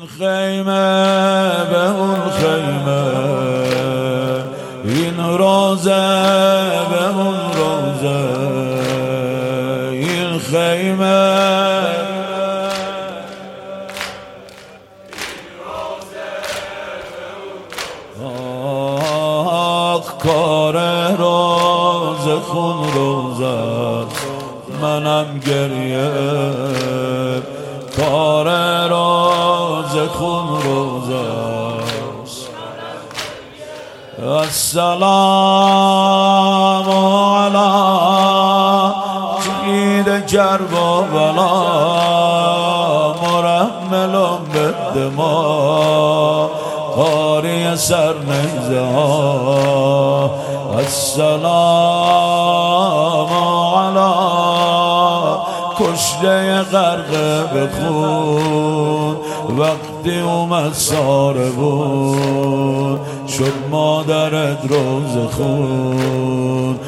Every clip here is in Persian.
خیمه به اون خیمه، این روزه به اون روزه، این خیمه کار روز خون روزه، منم گریه کار روز خون روزه. السلام علی شهید کرب و بلا، مرحمل بالدماء قاری سرنیزه ها. السلام علی کشته غرق به خون، وقتی اومد ساره بود شد مادرت روز خون.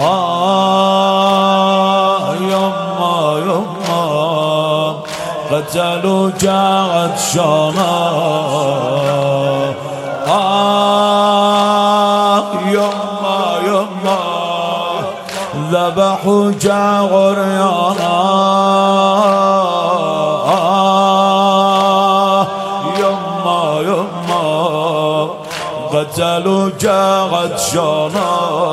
یما یما قتلوا جاعت شانا، یما یما ذبحوا جعریانا، یما یما قتلوا جاعت شانا،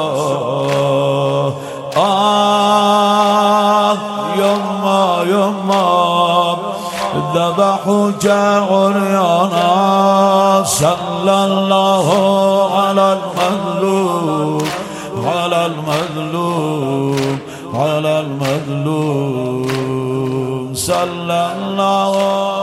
یما یما ذبحوا جعریانا. صلی الله علی المظلوم على المظلوم على المظلوم، صلى الله